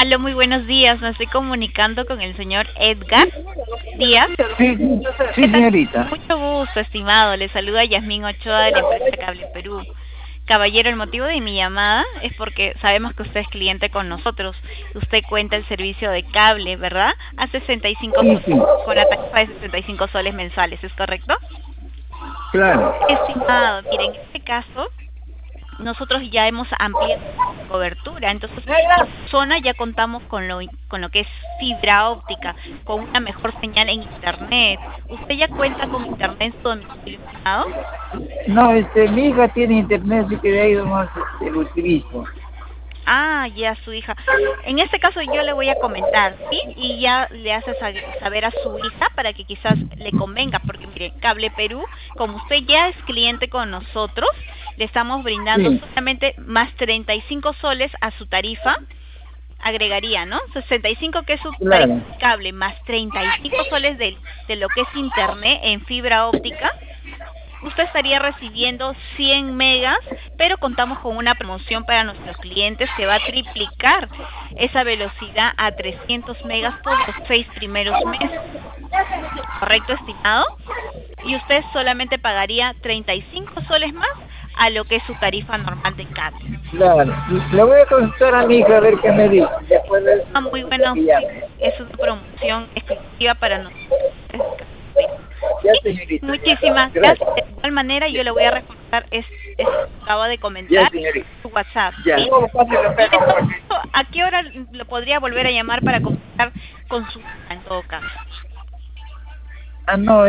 Aló, muy buenos días. Me estoy comunicando con el señor Edgar Díaz. Sí, sí, ¿Qué tal? señorita. Mucho gusto, estimado. Le saluda Yasmín Ochoa de la empresa Cable Perú. Caballero, el motivo de mi llamada es porque sabemos que usted es cliente con nosotros. Usted cuenta el servicio de cable, ¿verdad? A 65 Sí, soles, sí, con la tarifa de 65 soles mensuales, ¿es correcto? claro. Estimado, miren, en este caso nosotros ya hemos ampliado cobertura, entonces por zona ya contamos con lo que es fibra óptica, con una mejor señal en internet. ¿Usted ya cuenta con internet en su domicilio, estimado? No, mi hija tiene internet, así que de ahí nomás lo utilizo. Ah, ya su hija. En este caso yo le voy a comentar, ¿sí? Y ya le hace saber a su hija para que quizás le convenga, porque mire, Cable Perú, como usted ya es cliente con nosotros, le estamos brindando Sí, solamente más 35 soles a su tarifa, agregaría, ¿no? 65 que es su tarifa claro. de cable, más 35 soles de lo que es internet en fibra óptica. Usted estaría recibiendo 100 megas, pero contamos con una promoción para nuestros clientes que va a triplicar esa velocidad a 300 megas por los 6 primeros meses. ¿Correcto, estimado? Y usted solamente pagaría 35 soles más a lo que es su tarifa normal de cable. Claro. Le voy a consultar a mi hija a ver qué me dice. Después de eso, Ah, muy ya buena que opción. llame. Es una promoción exclusiva para nosotros. Ya, Sí, señorita, ya. muchísimas gracias. Gracias. De igual manera, yo le voy a recordar esto que acabo de Ya, comentar señorita. su WhatsApp, Ya. ¿sí? Y en todo caso, ¿a qué hora lo podría volver a llamar para comentar con su en todo caso? Ah, no,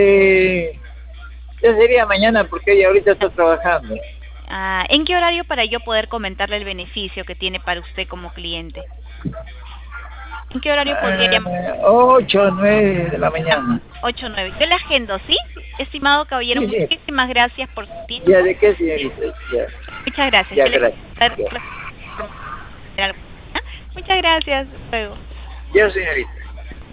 ya sería mañana porque ella ahorita está trabajando. Ah, ¿en qué horario para yo poder comentarle el beneficio que tiene para usted como cliente? ¿En qué horario podría llamar? 8 o 9 de la A mañana. 8 o 9. Yo le agendo, ¿sí? Estimado caballero, Sí, sí. muchísimas gracias por su Ya, tiempo. ¿de qué, señorita? Ya, Muchas gracias. ya, Yo le gracias. Ya, muchas gracias. Luego. ya, señorita.